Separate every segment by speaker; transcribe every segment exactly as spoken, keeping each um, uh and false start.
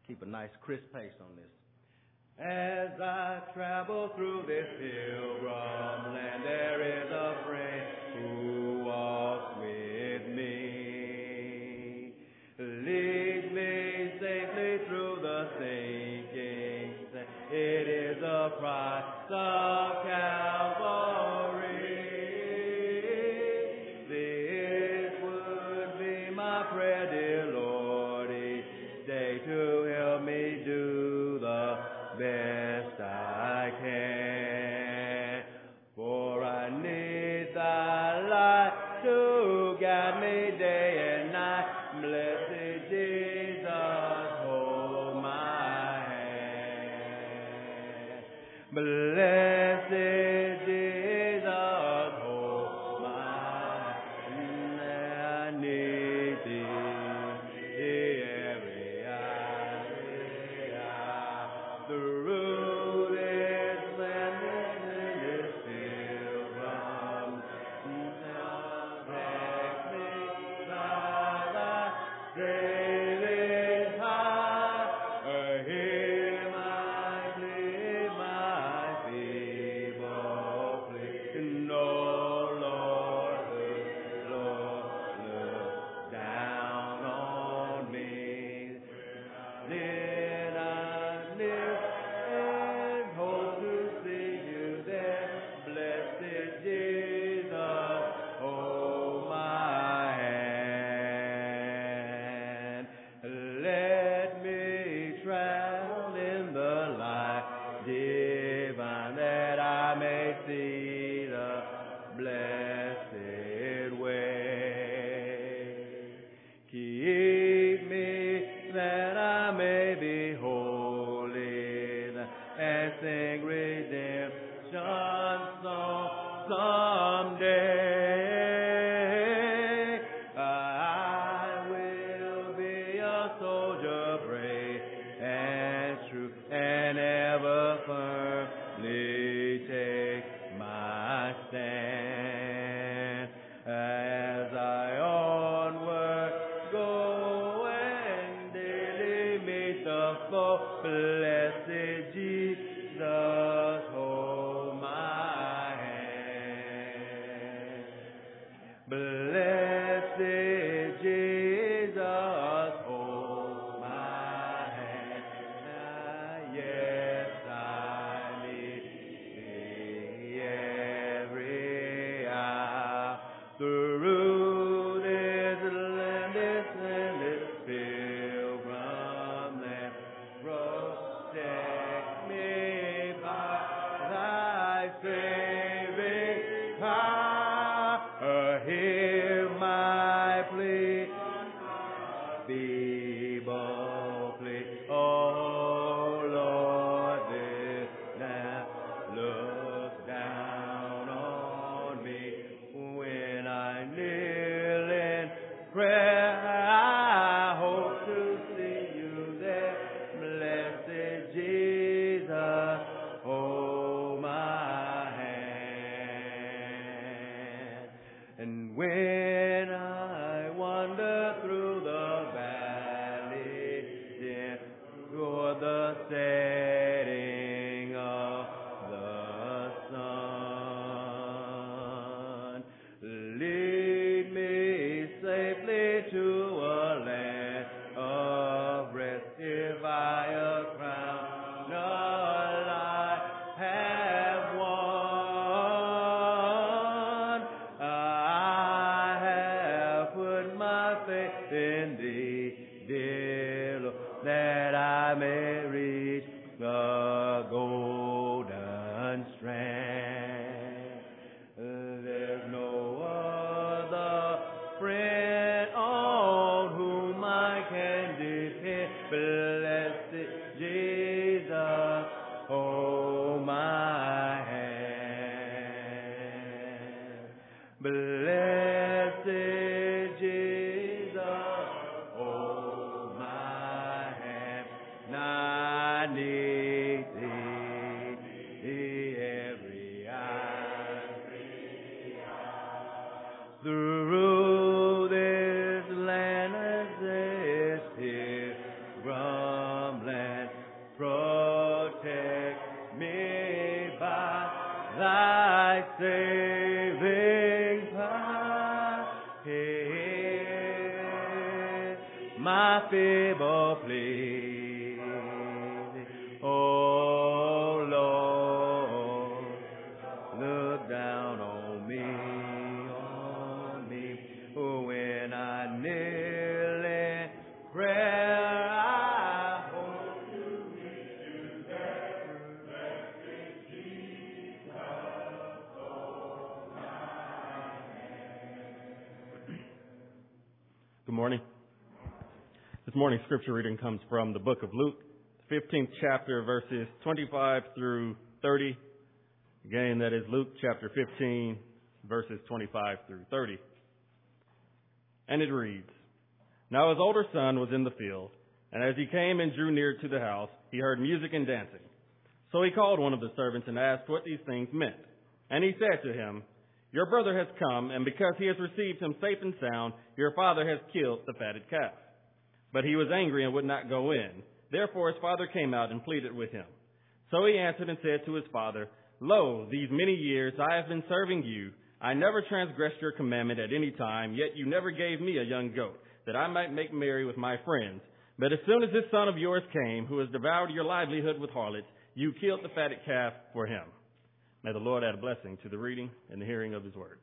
Speaker 1: Keep a nice crisp pace on this. As I travel through this pilgrim land, there is a friend who walks with me. Lead me safely through the sinking sand. It is the price of Calvary. This would be my prayer, dear Lord, each day to help me do the best I can. For I need thy light to guide me day and night. Blessed Jesus, hold my hand. Blessed Jesus, hold my hand. I need thee every hour. The road is landed in this pilgrim. Protect me by thy saving high. Hear my plea, my feeble plea. No, Lord, Lord, look down on me. Then I live and hope to see you there. Blessed Jesus, hold my hand. Let me travel in the light divine, that I may see the blessed way. Keep me that I may be holy and sing redemption song someday. I will be a soldier brave and true, and ever firmly take my stand. As I onward go and daily meet the foe, blessed Jesus, hold my hand. Blessed Jesus, hold my hand. Yes, I need thee every hour. The road is landed in this pilgrim land. Protect me by thy saving power. Hear my plea, feeble plea. Oh Lord, this now look down on me. When I kneel in prayer, I hope to see you there. Blessed Jesus, hold my hand. And when I wander through the valley dim, toward the setting of the sun, lead me safely to a land of rest. If I a crown of life have won, I have put my faith in thee, dear Lord, that I may reach the golden strand. There's no other friend on whom I can depend. Blessed Jesus, hold my hand. Blessed Jesus, hold my hand. And I need thee every hour. Through this land as this here from I hear my feeble plea. Oh Lord, look down on me, on me, when I kneel in prayer. I hope to meet you there. Blessed Jesus, hold my hand.
Speaker 2: Good morning. This morning's scripture reading comes from the book of Luke, fifteenth chapter, verses twenty-five through thirty. Again, that is Luke chapter fifteen, verses twenty-five through thirty. And it reads, Now his older son was in the field, and as he came and drew near to the house, he heard music and dancing. So he called one of the servants and asked what these things meant. And he said to him, Your brother has come, and because he has received him safe and sound, your father has killed the fatted calf. But he was angry and would not go in. Therefore his father came out and pleaded with him. So he answered and said to his father, Lo, these many years I have been serving you. I never transgressed your commandment at any time, yet you never gave me a young goat, that I might make merry with my friends. But as soon as this son of yours came, who has devoured your livelihood with harlots, you killed the fatted calf for him. May the Lord add a blessing to the reading and the hearing of his word.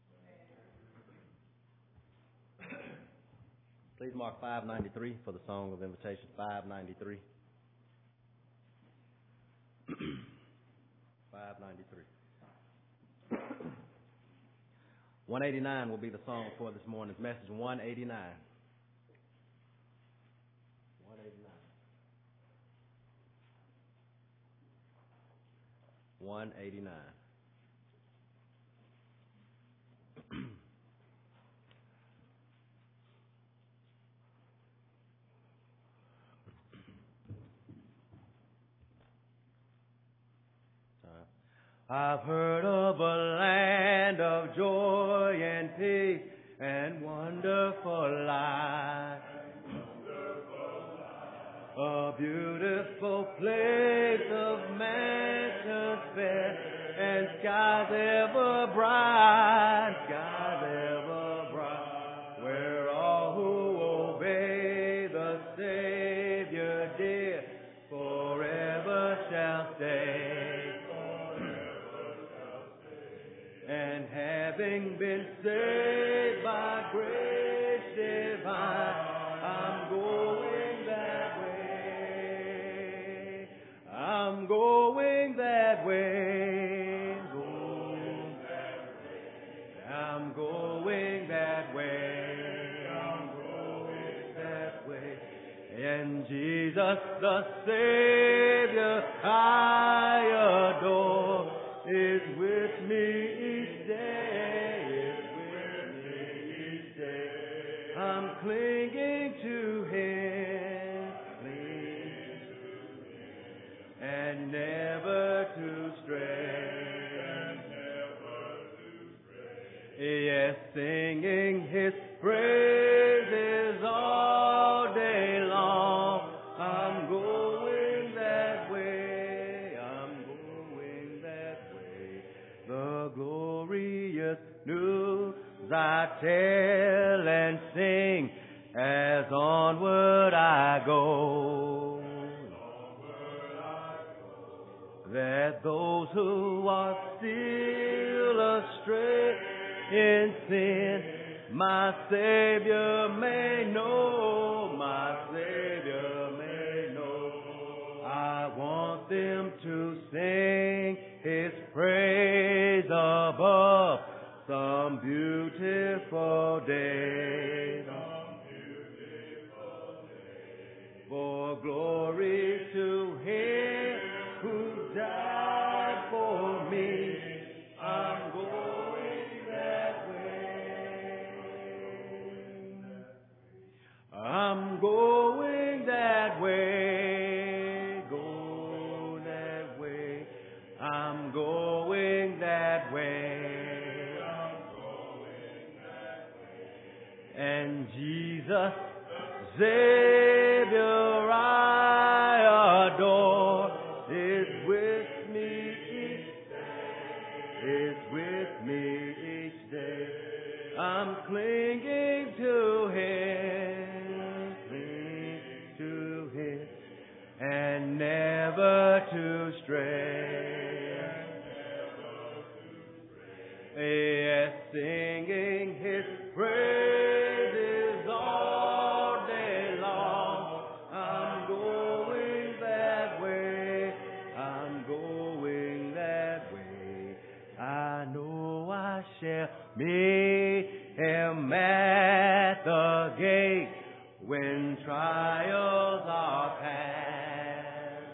Speaker 1: Please mark five ninety-three for the song of invitation. five ninety-three. five ninety-three. one eighty-nine will be the song for this morning's message. one eighty-nine. one eighty-nine. one eighty-nine. I've heard of a land of joy and peace and wonderful life. A beautiful place of mansions fair and skies ever bright, skies ever bright, where all who obey the Savior dear forever shall stay. And having been saved by grace divine, I'm going that way. I'm going that way. Going that way. I'm going that way. I'm going that way. And Jesus the Savior I adore is with me each day, is with me each day. I'm clinging to Him, clinging to Him, and never to stray, and never to stray. Yes, singing His praises all day long. I'm going that way, I'm going that way. The glorious news I tell and sing as onward I go. Onward I go. That those who are still astray in sin, my Savior may know, my Savior may know. I want them to sing His praise above some beautiful day. Some beautiful day. For glory to Him who died for me. I'm going that way. I'm going that way. Go that way. I'm going that way. I'm going that way. And Jesus, Savior I adore, is with me each day. Is with me each day. I'm clinging to Him, clinging to Him, and never to stray. Yes, singing His praises all day long. I'm going that way. I'm going that way. I know I shall meet Him at the gate when trials are past.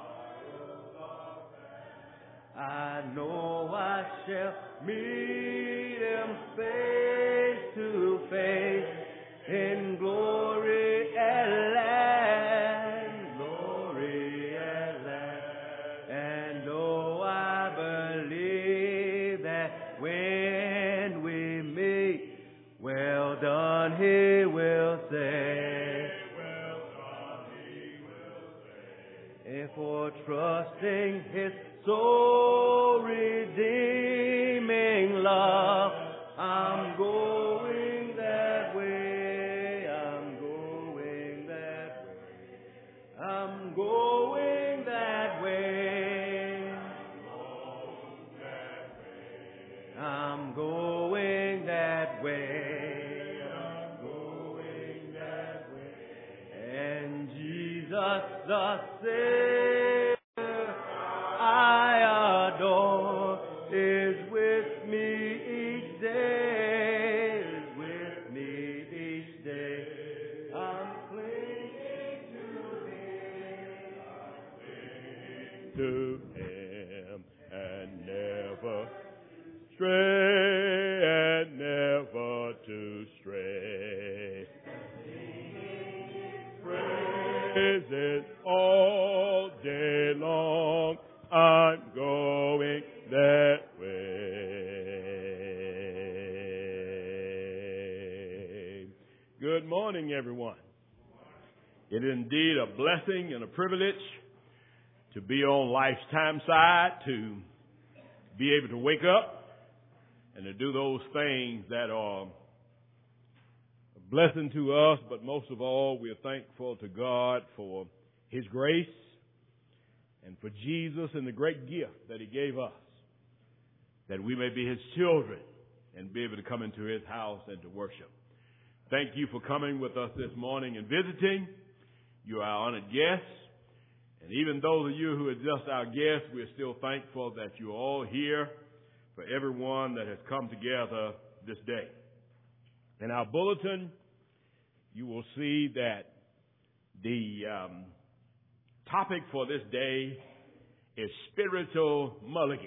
Speaker 1: I know I shall meet Him face to face in glory at last, glory at last. And oh, I believe that when we meet, well done, He will say. Well done, He will say. And for trusting His soul redeeming love, I'm going that way. I'm going that way. I'm going that way. I'm going that way. I'm going that way. And Jesus the Savior I adore is with me each day. Is with me each day. I'm clinging to Him. I'm clinging to Him and never stray, and never to stray. Praises all day long. I'm going that way. Good morning, everyone. It is indeed a blessing and a privilege to be on life's time side, to be able to wake up and to do those things that are a blessing to us, but most of all, we are thankful to God for His grace and for Jesus and the great gift that He gave us, that we may be His children and be able to come into His house and to worship. Thank you for coming with us this morning and visiting. You are our honored guests. And even those of you who are just our guests, we're still thankful that you're all here, for everyone that has come together this day. In our bulletin, you will see that the um, topic for this day is spiritual mulligans.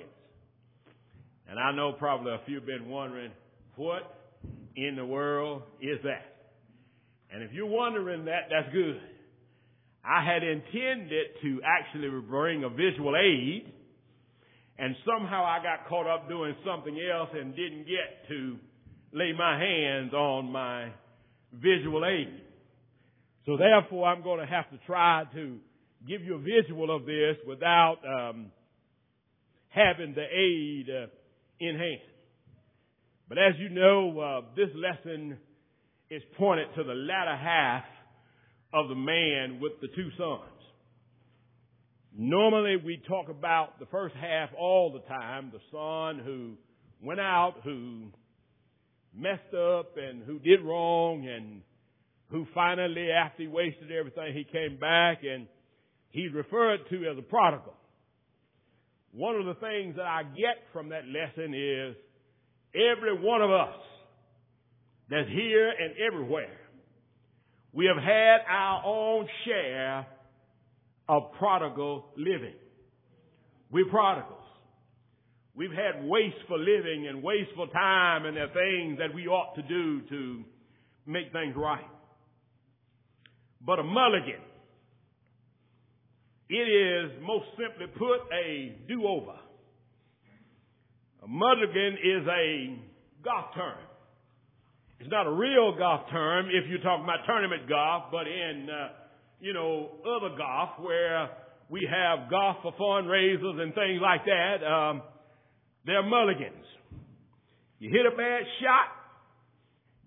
Speaker 1: And I know probably a few have been wondering, what in the world is that? And if you're wondering that, that's good. I had intended to actually bring a visual aid, and somehow I got caught up doing something else and didn't get to lay my hands on my visual aid. So therefore, I'm going to have to try to give you a visual of this without um, having the aid uh, in hand. But as you know, uh, this lesson is pointed to the latter half of the man with the two sons. Normally, we talk about the first half all the time, the son who went out, who messed up and who did wrong, and who finally, after he wasted everything, he came back, and he's referred to as a prodigal. One of the things that I get from that lesson is every one of us that's here and everywhere, we have had our own share of prodigal living. We're prodigals. We've had wasteful living and wasteful time, and there are things that we ought to do to make things right. But a mulligan, it is, most simply put, a do-over. A mulligan is a golf term. It's not a real golf term if you're talking about tournament golf, but in uh, you know, other golf where we have golf for fundraisers and things like that, um, they're mulligans. You hit a bad shot,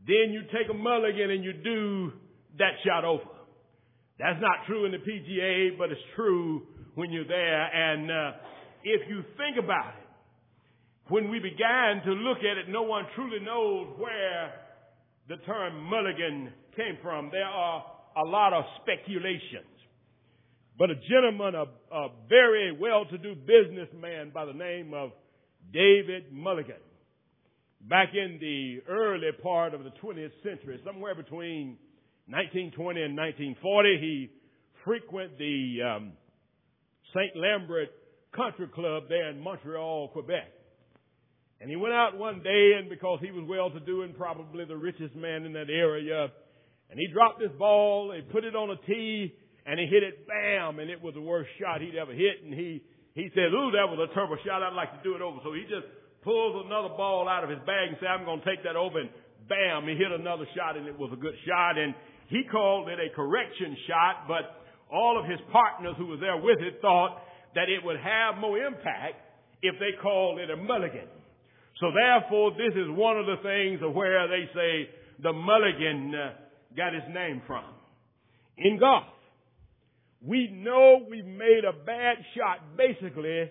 Speaker 1: then you take a mulligan and you do that shot over. That's not true in the P G A, but it's true when you're there. And uh, if you think about it, when we began to look at it, no one truly knows where the term mulligan came from. There are a lot of speculations. But a gentleman, a, a very well-to-do businessman by the name of David Mulligan, back in the early part of the twentieth century, somewhere between nineteen twenty and nineteen forty, he frequented the um, Saint Lambert Country Club there in Montreal, Quebec. And he went out one day, and because he was well-to-do and probably the richest man in that area, and he dropped this ball, he put it on a tee, and he hit it, bam, and it was the worst shot he'd ever hit. And he, he said, ooh, that was a terrible shot. I'd like to do it over. So he just pulls another ball out of his bag and said, I'm going to take that over. And bam, he hit another shot, and it was a good shot. And he called it a correction shot, but all of his partners who was there with it thought that it would have more impact if they called it a mulligan. So therefore, this is one of the things of where they say the mulligan uh, got its name from. In golf, we know we made a bad shot basically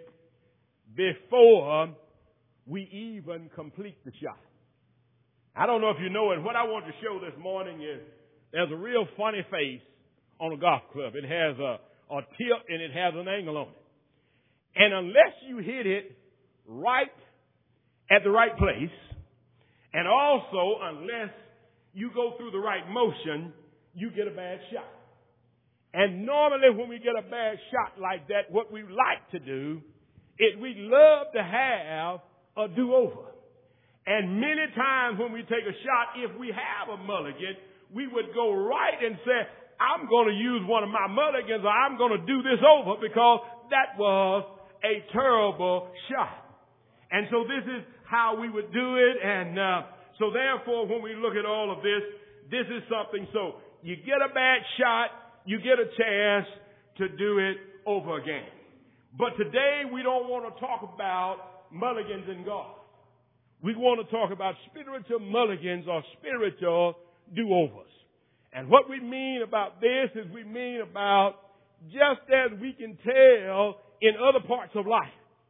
Speaker 1: before we even complete the shot. I don't know if you know it. What I want to show this morning is there's a real funny face on a golf club. It has a, a tip and it has an angle on it. And unless you hit it right at the right place, and also unless you go through the right motion, you get a bad shot. And normally when we get a bad shot like that, what we like to do is we love to have a do-over. And many times when we take a shot, if we have a mulligan, we would go right and say, I'm going to use one of my mulligans, or I'm going to do this over because that was a terrible shot. And so this is how we would do it. And uh, so therefore, when we look at all of this, this is something. So you get a bad shot, you get a chance to do it over again. But today we don't want to talk about mulligans in golf. We want to talk about spiritual mulligans or spiritual do-overs. And what we mean about this is we mean about just as we can tell in other parts of life.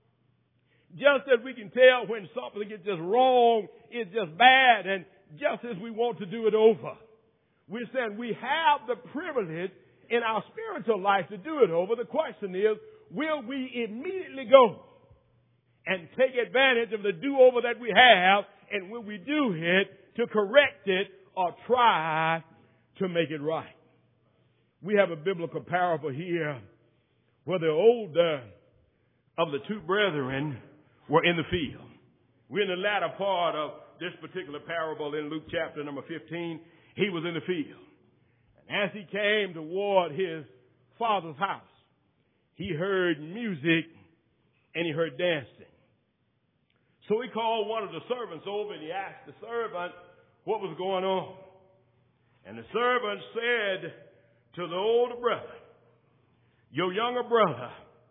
Speaker 1: Just as we can tell when something is just wrong, it's just bad, and just as we want to do it over. We're saying we have the privilege in our spiritual life to do it over. The question is, will we immediately go and take advantage of the do-over that we have, and will we do it to correct it or try to make it right? We have a biblical parable here where the older of the two brethren were in the field. We're in the latter part of this particular parable in Luke chapter number fifteen. He was in the field. And as he came toward his father's house, he heard music and he heard dancing. So he called one of the servants over and he asked the servant what was going on. And the servant said to the older brother, your younger brother,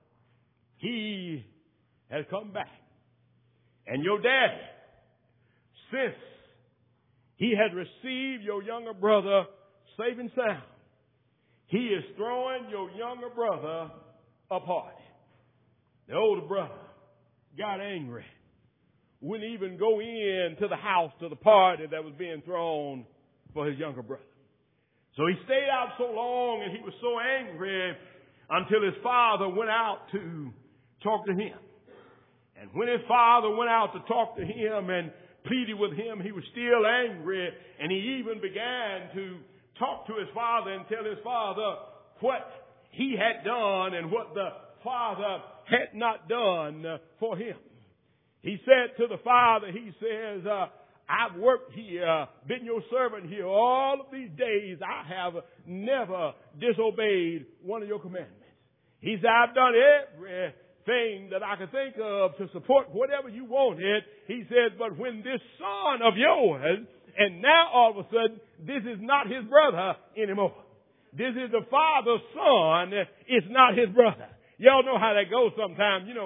Speaker 1: he has come back. And your daddy, since he had received your younger brother safe and sound, he is throwing your younger brother a party. The older brother got angry. Wouldn't even go in to the house to the party that was being thrown for his younger brother. So he stayed out so long and he was so angry until his father went out to talk to him. And when his father went out to talk to him and pleaded with him, he was still angry. And he even began to talk to his father and tell his father what he had done and what the father had not done for him. He said to the father, he says, uh, I've worked here, been your servant here all of these days. I have never disobeyed one of your commandments. He said, I've done everything that I could think of to support whatever you wanted. He says, but when this son of yours, and now all of a sudden, this is not his brother anymore. This is the father's son. It's not his brother. Y'all know how that goes sometimes. You know, when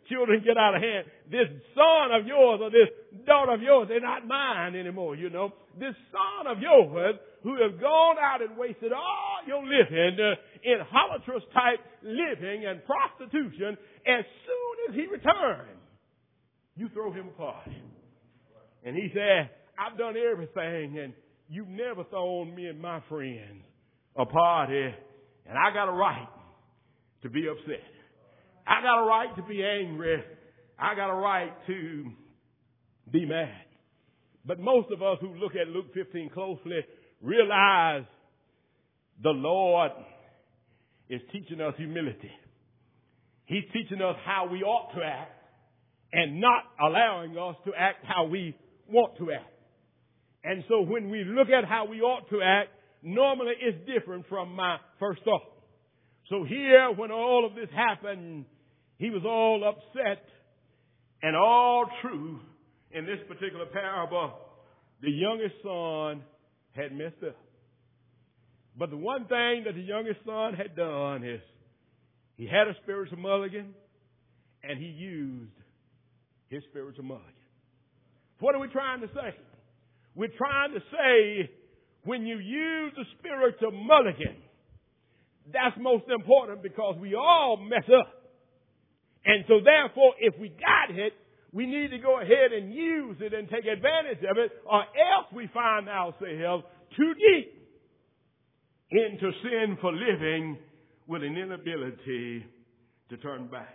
Speaker 1: children get out of hand. This son of yours or this daughter of yours, they're not mine anymore, you know. This son of yours who has gone out and wasted all your living uh, in idolatrous type living and prostitution, as soon as he returns, you throw him a party. And he said, I've done everything, and you've never thrown me and my friends a party, and I got a right to be upset. I got a right to be angry. I got a right to be mad. But most of us who look at Luke fifteen closely realize the Lord is teaching us humility. He's teaching us how we ought to act and not allowing us to act how we want to act. And so when we look at how we ought to act, normally it's different from my first thought. So here, when all of this happened, he was all upset and all true. In this particular parable, the youngest son had messed up. But the one thing that the youngest son had done is he had a spiritual mulligan and he used his spiritual mulligan. What are we trying to say? We're trying to say when you use the spiritual mulligan, that's most important because we all mess up. And so therefore, if we got it, we need to go ahead and use it and take advantage of it, or else we find ourselves too deep into sinful living with an inability to turn back.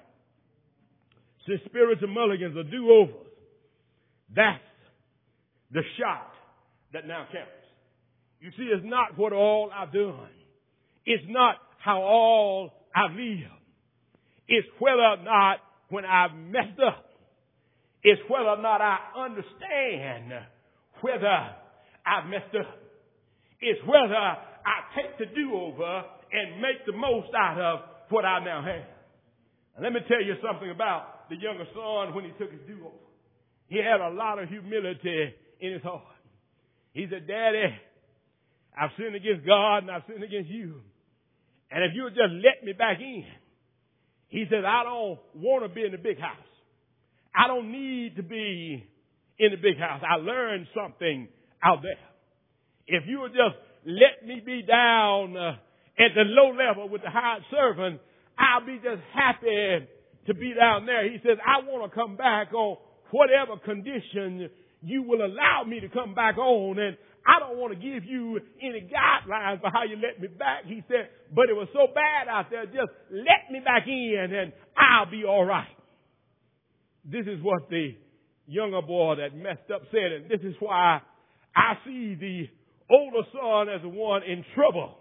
Speaker 1: Since spiritual mulligans are do-overs, that's the shot that now counts. You see, it's not what all I've done. It's not how all I've lived. It's whether or not when I've messed up, it's whether or not I understand whether I've messed up. It's whether I take the do-over and make the most out of what I now have. And let me tell you something about the younger son when he took his do-over. He had a lot of humility in his heart. He said, Daddy, I've sinned against God and I've sinned against you. And if you would just let me back in. He said, I don't want to be in the big house. I don't need to be in the big house. I learned something out there. If you would just let me be down uh, at the low level with the hired servant, I'll be just happy to be down there. He says, I want to come back on whatever condition you will allow me to come back on. And I don't want to give you any guidelines for how you let me back. He said, but it was so bad out there, just let me back in and I'll be all right. This is what the younger boy that messed up said, and this is why I see the older son as the one in trouble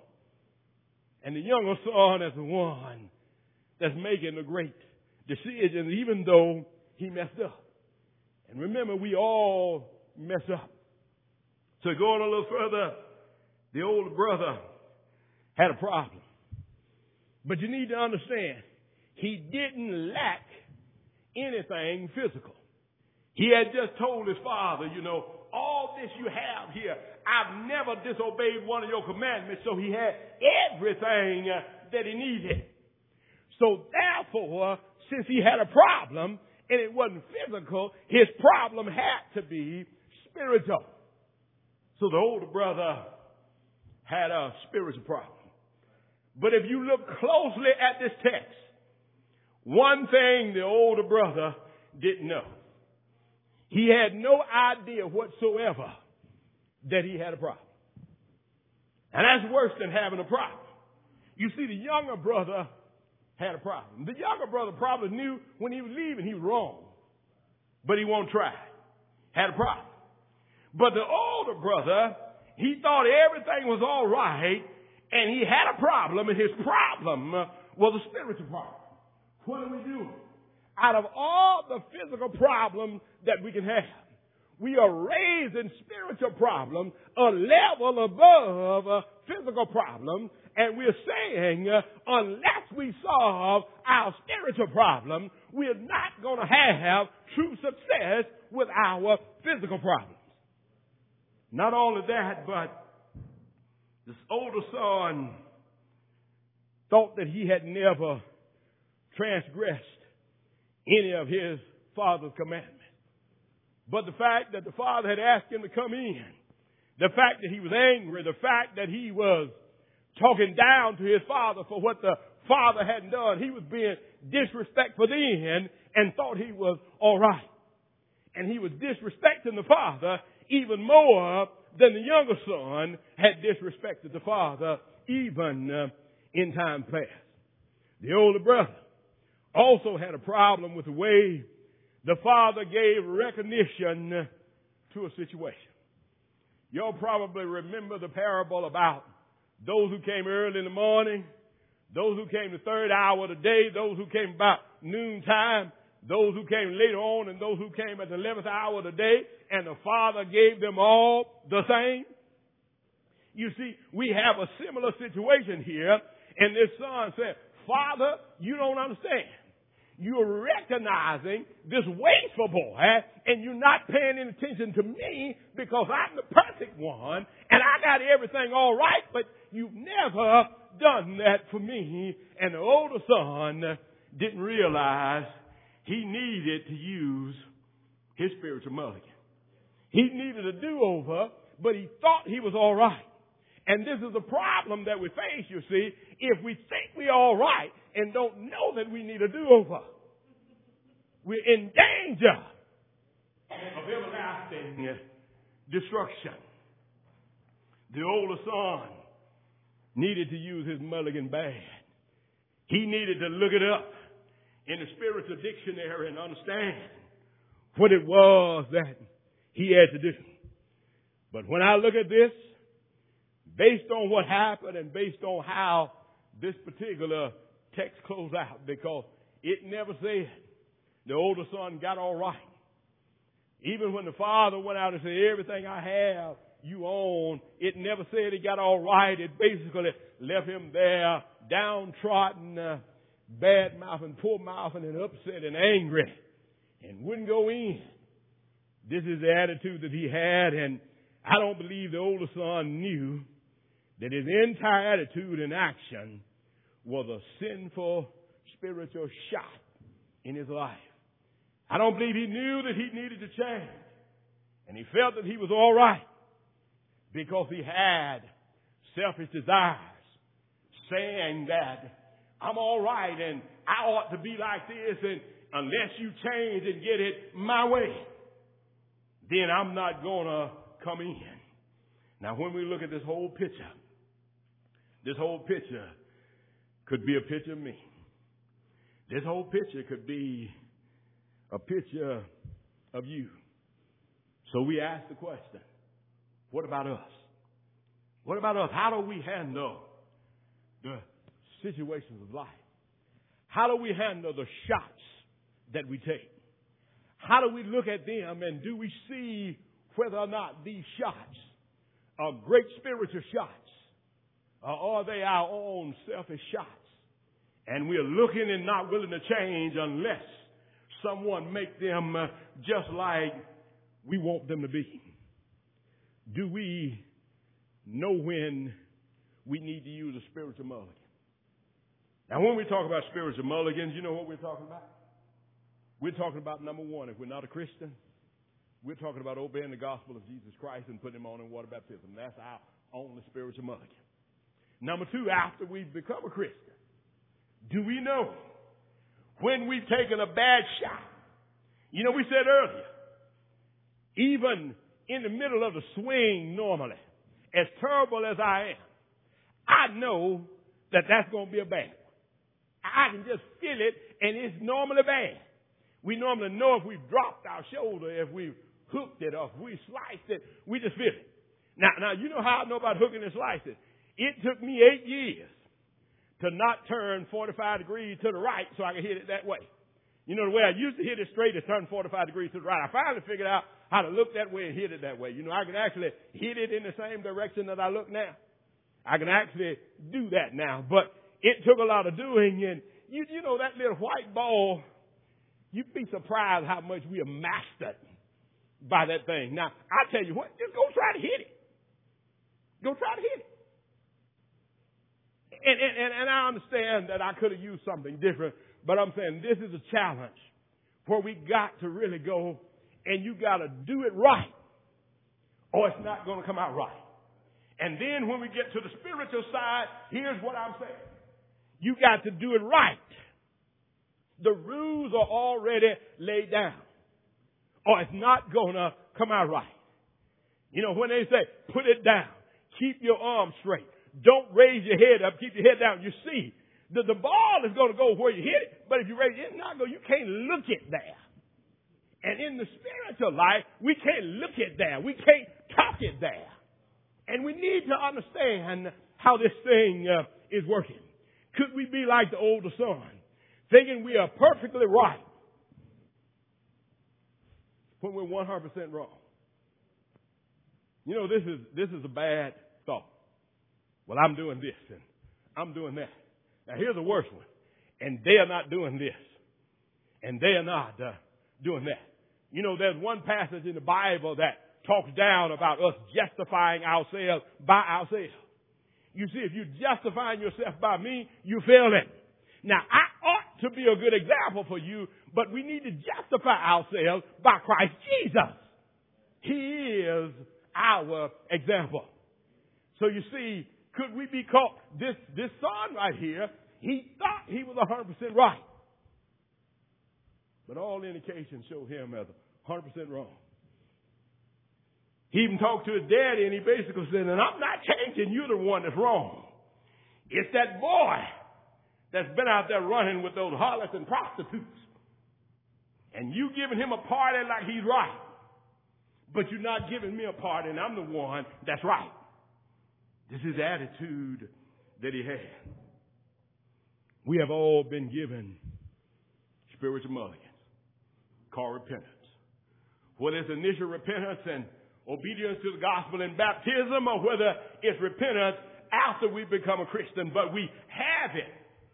Speaker 1: and the younger son as the one that's making the great decisions, even though he messed up. And remember, we all mess up. So going a little further, the older brother had a problem. But you need to understand, he didn't lack anything physical. He had just told his father, you know, all this you have here, I've never disobeyed one of your commandments. So he had everything uh, that he needed. So therefore, since he had a problem and it wasn't physical, his problem had to be spiritual. So the older brother had a spiritual problem. But if you look closely at this text, one thing the older brother didn't know. He had no idea whatsoever that he had a problem. And that's worse than having a problem. You see, the younger brother had a problem. The younger brother probably knew when he was leaving he was wrong. But he won't try. Had a problem. But the older brother, he thought everything was all right, and he had a problem, and his problem was a spiritual problem. What do we do? Out of all the physical problems that we can have, we are raising spiritual problems a level above a physical problem, and we're saying uh, unless we solve our spiritual problem, we're not going to have true success with our physical problems. Not only that, but this older son thought that he had never transgressed any of his father's commandments. But the fact that the father had asked him to come in, the fact that he was angry, the fact that he was talking down to his father for what the father hadn't done, he was being disrespectful then and thought he was all right. And he was disrespecting the father even more than the younger son had disrespected the father even uh, in time past. The older brother also had a problem with the way the father gave recognition to a situation. You'll probably remember the parable about those who came early in the morning, those who came the third hour of the day, those who came about noontime, those who came later on, and those who came at the eleventh hour of the day, and the father gave them all the same. You see, we have a similar situation here, and this son said, Father, you don't understand. You're recognizing this wasteful boy, and you're not paying any attention to me because I'm the perfect one, and I got everything all right, but you've never done that for me. And the older son didn't realize he needed to use his spiritual mulligan. He needed a do-over, but he thought he was all right. And this is a problem that we face, you see, if we think we're all right and don't know that we need a do-over. We're in danger of everlasting destruction. The older son needed to use his mulligan bad. He needed to look it up in the spiritual dictionary and understand what it was that he had to do. But when I look at this, based on what happened and based on how this particular text closed out, because it never said the older son got all right. Even when the father went out and said, everything I have, you own, it never said he got all right. It basically left him there downtrodden, uh, bad-mouthing, poor-mouthing, and upset and angry, and wouldn't go in. This is the attitude that he had, and I don't believe the older son knew that his entire attitude and action was a sinful spiritual shot in his life. I don't believe he knew that he needed to change, and he felt that he was all right because he had selfish desires saying that I'm all right and I ought to be like this, and unless you change and get it my way, then I'm not going to come in. Now, when we look at this whole picture, this whole picture could be a picture of me. This whole picture could be a picture of you. So we ask the question, what about us? What about us? How do we handle the situations of life? How do we handle the shots that we take? How do we look at them, and do we see whether or not these shots are great spiritual shots, or are they our own selfish shots? And we're looking and not willing to change unless someone make them uh, just like we want them to be. Do we know when we need to use a spiritual mulligan? Now, when we talk about spiritual mulligans, you know what we're talking about? We're talking about, number one, if we're not a Christian, we're talking about obeying the gospel of Jesus Christ and putting him on in water baptism. That's our only spiritual mulligan. Number two, after we've become a Christian, do we know when we've taken a bad shot? You know, we said earlier, even in the middle of the swing normally, as terrible as I am, I know that that's going to be a bad one. I can just feel it, and it's normally bad. We normally know if we've dropped our shoulder, if we've hooked it, or if we sliced it, we just feel it. Now, now you know how I know about hooking and slicing? It took me eight years to not turn forty-five degrees to the right so I could hit it that way. You know, the way I used to hit it straight is turn forty-five degrees to the right. I finally figured out how to look that way and hit it that way. You know, I can actually hit it in the same direction that I look now. I can actually do that now. But it took a lot of doing, and you, you know, that little white ball, you'd be surprised how much we are mastered by that thing. Now, I tell you what, just go try to hit it. Go try to hit it. And, and, and I understand that I could have used something different, but I'm saying this is a challenge where we got to really go, and you got to do it right, or it's not going to come out right. And then when we get to the spiritual side, here's what I'm saying. You got to do it right. The rules are already laid down, or it's not going to come out right. You know, when they say, put it down, keep your arms straight, don't raise your head up, keep your head down. You see, the, the ball is going to go where you hit it, but if you raise it, it's not going, you can't look it there. And in the spiritual life, we can't look it there. We can't talk it there. And we need to understand how this thing uh, is working. Could we be like the older son, thinking we are perfectly right when we're one hundred percent wrong? You know, this is this is a bad thought. Well, I'm doing this and I'm doing that. Now, here's a worse one. And they are not doing this. And they are not uh, doing that. You know, there's one passage in the Bible that talks down about us justifying ourselves by ourselves. You see, if you're justifying yourself by me, you fail it. Now, I ought to be a good example for you, but we need to justify ourselves by Christ Jesus. He is our example. So you see, could we be caught? This, this son right here, he thought he was one hundred percent right. But all indications show him as one hundred percent wrong. He even talked to his daddy, and he basically said, and I'm not changing, you're the one that's wrong. It's that boy that's been out there running with those harlots and prostitutes. And you giving him a party like he's right. But you're not giving me a party, and I'm the one that's right. This is the attitude that he had. We have all been given spiritual mulligans called repentance. Whether it's initial repentance and obedience to the gospel and baptism, or whether it's repentance after we become a Christian, but we have it.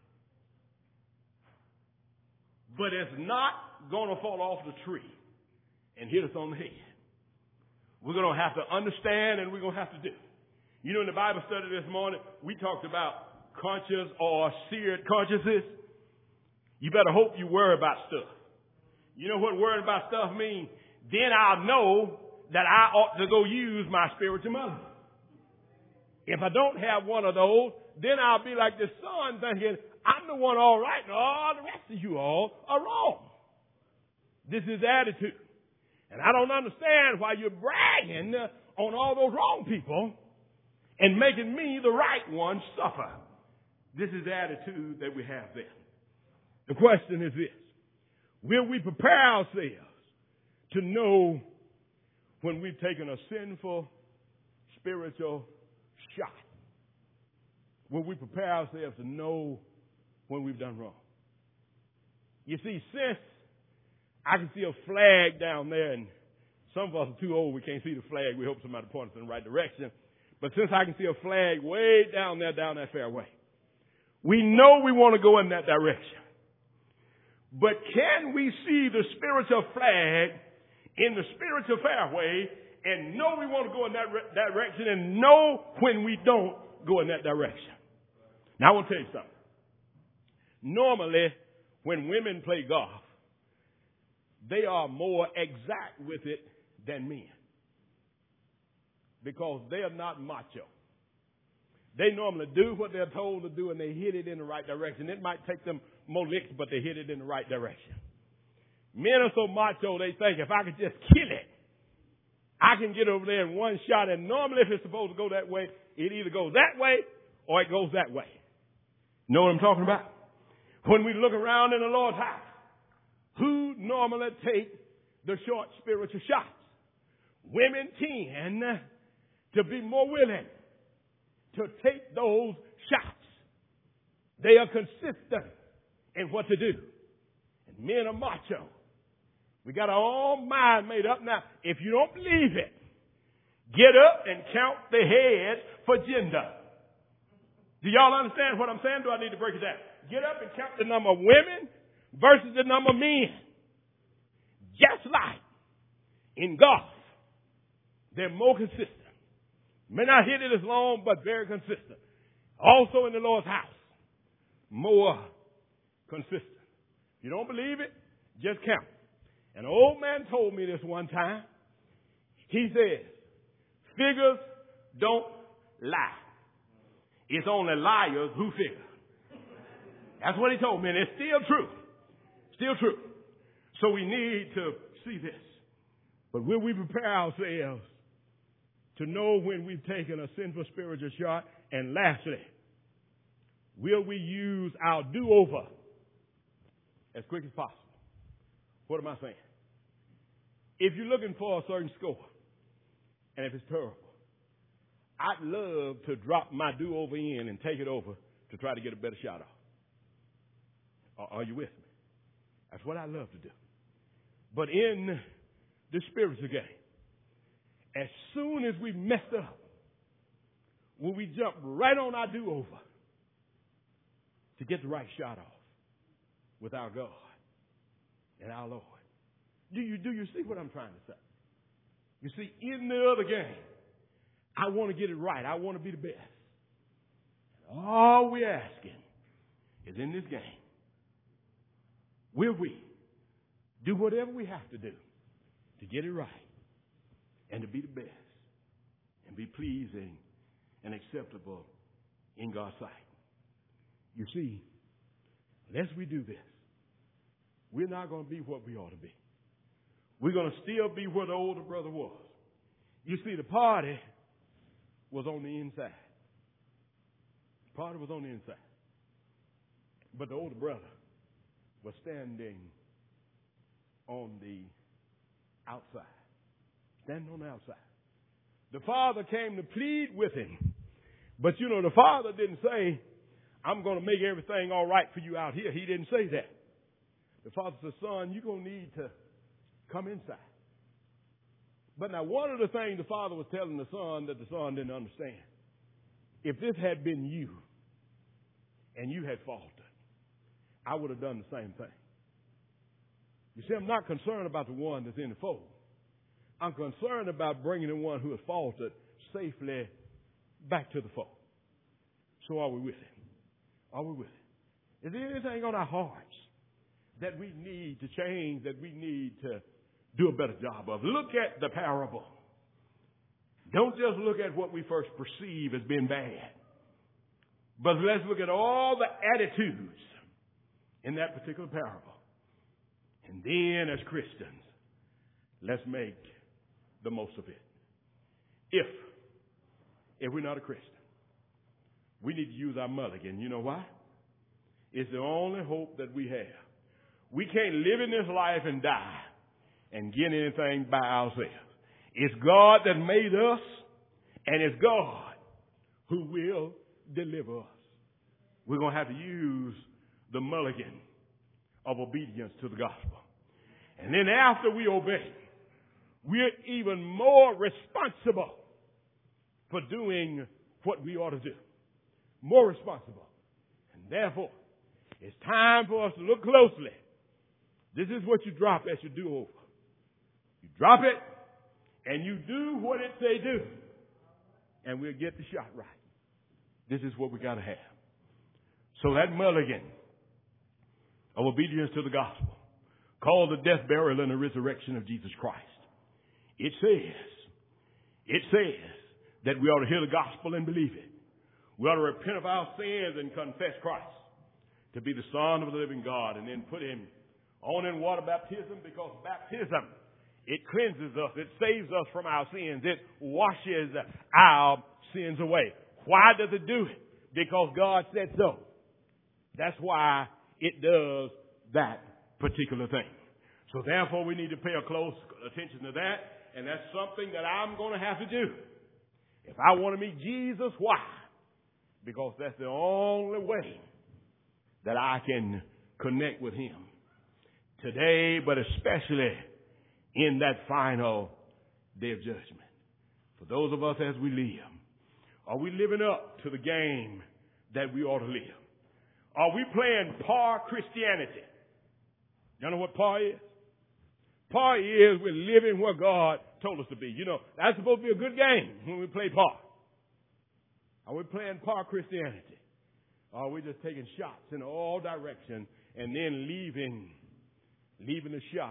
Speaker 1: But it's not going to fall off the tree and hit us on the head. We're going to have to understand, and we're going to have to do. You know, in the Bible study this morning, we talked about conscious or seared consciences. You better hope you worry about stuff. You know what worrying about stuff means? Then I'll know that I ought to go use my spiritual mother. If I don't have one of those, then I'll be like this son thinking, I'm the one all right, and all the rest of you all are wrong. This is the attitude. And I don't understand why you're bragging on all those wrong people and making me, the right one, suffer. This is the attitude that we have there. The question is this. Will we prepare ourselves to know when we've taken a sinful spiritual shot? Will we prepare ourselves to know when we've done wrong? You see, since I can see a flag down there, and some of us are too old, we can't see the flag. We hope somebody points us in the right direction. But since I can see a flag way down there, down that fairway, we know we want to go in that direction. But can we see the spiritual flag in the spiritual fairway and know we want to go in that re- direction and know when we don't go in that direction? Now, I want to tell you something. Normally, when women play golf, they are more exact with it than men because they are not macho. They normally do what they're told to do, and they hit it in the right direction. It might take them more licks, but they hit it in the right direction. Men are so macho, they think if I could just kill it, I can get over there in one shot. And normally if it's supposed to go that way, it either goes that way or it goes that way. Know what I'm talking about? When we look around in the Lord's house, who normally take the short spiritual shots? Women tend to be more willing to take those shots. They are consistent in what to do. And men are macho. We got our own mind made up. Now, if you don't believe it, get up and count the heads for gender. Do y'all understand what I'm saying? Do I need to break it down? Get up and count the number of women versus the number of men. Just like in golf, they're more consistent. May not hit it as long, but very consistent. Also in the Lord's house, more consistent. If you don't believe it, just count. An old man told me this one time. He says, figures don't lie. It's only liars who figure. That's what he told me, and it's still true. Still true. So we need to see this. But will we prepare ourselves to know when we've taken a sinful spiritual shot? And lastly, will we use our do-over as quick as possible? What am I saying? If you're looking for a certain score, and if it's terrible, I'd love to drop my do-over in and take it over to try to get a better shot off. Are you with me? That's what I love to do. But in the spiritual game, as soon as we messed up, when we jump right on our do-over to get the right shot off with our God and our Lord. Do you, do you see what I'm trying to say? You see, in the other game, I want to get it right. I want to be the best. All we're asking is in this game, will we do whatever we have to do to get it right and to be the best and be pleasing and acceptable in God's sight? You see, unless we do this, we're not going to be what we ought to be. We're going to still be where the older brother was. You see, the party was on the inside. The party was on the inside. But the older brother was standing on the outside. Standing on the outside. The father came to plead with him. But you know, the father didn't say, I'm going to make everything all right for you out here. He didn't say that. The father said, son, you're going to need to come inside. But now one of the things the father was telling the son that the son didn't understand, if this had been you and you had faltered, I would have done the same thing. You see, I'm not concerned about the one that's in the fold. I'm concerned about bringing the one who has faltered safely back to the fold. So are we with him? Are we with him? Is there anything on our hearts that we need to change, that we need to do a better job of? Look at the parable. Don't just look at what we first perceive as being bad, but let's look at all the attitudes in that particular parable. And then as Christians, let's make the most of it. If, if we're not a Christian, we need to use our mulligan. You know why? It's the only hope that we have. We can't live in this life and die and get anything by ourselves. It's God that made us, and it's God who will deliver us. We're going to have to use the mulligan of obedience to the gospel. And then after we obey, we're even more responsible for doing what we ought to do. More responsible. And therefore, it's time for us to look closely. This is what you drop as you do over. You drop it, and you do what it say do. And we'll get the shot right. This is what we got to have. So that mulligan of obedience to the gospel, called the death, burial, and the resurrection of Jesus Christ. It says, it says that we ought to hear the gospel and believe it. We ought to repent of our sins and confess Christ to be the Son of the living God, and then put him on in water baptism, because baptism, it cleanses us. It saves us from our sins. It washes our sins away. Why does it do it? Because God said so. That's why it does that particular thing. So therefore, we need to pay a close attention to that, and that's something that I'm going to have to do. If I want to meet Jesus, why? Because that's the only way that I can connect with him today, but especially in that final day of judgment. For those of us as we live, are we living up to the game that we ought to live? Are we playing par Christianity? You know what par is? Par is we're living where God told us to be. You know, that's supposed to be a good game when we play par. Are we playing par Christianity? Or are we just taking shots in all directions and then leaving, leaving the shot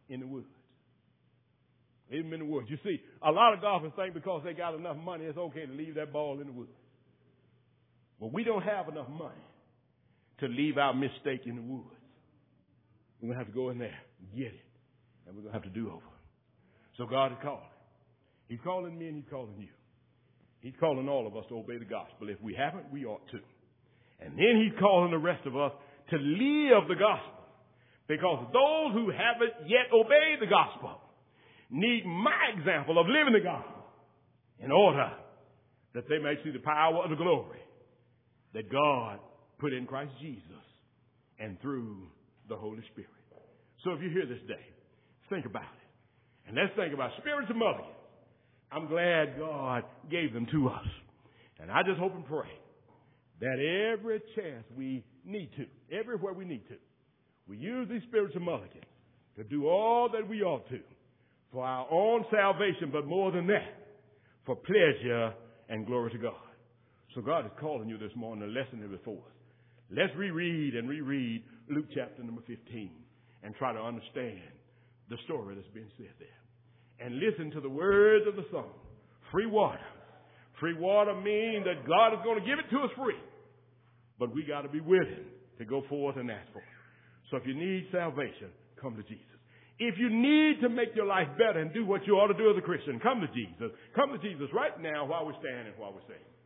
Speaker 1: in the woods. Leave them in the woods. You see, a lot of golfers think because they got enough money, it's okay to leave that ball in the woods. Well, we don't have enough money to leave our mistake in the woods. We're going to have to go in there and get it. And we're going to have to do over. So God is calling. He's calling me and he's calling you. He's calling all of us to obey the gospel. If we haven't, we ought to. And then he's calling the rest of us to live the gospel. Because those who haven't yet obeyed the gospel need my example of living the gospel in order that they may see the power of the glory that God put in Christ Jesus and through the Holy Spirit. So if you're here this day, think about it. And let's think about spirits of mulligan. I'm glad God gave them to us. And I just hope and pray that every chance we need to, everywhere we need to, we use these spirits of mulligan to do all that we ought to for our own salvation, but more than that, for pleasure and glory to God. So God is calling you this morning, the lesson is before us. Let's reread and reread Luke chapter number fifteen and try to understand the story that's been said there. And listen to the words of the song, free water. Free water means that God is going to give it to us free. But we got to be willing to go forth and ask for it. So if you need salvation, come to Jesus. If you need to make your life better and do what you ought to do as a Christian, come to Jesus. Come to Jesus right now while we stand and while we sing.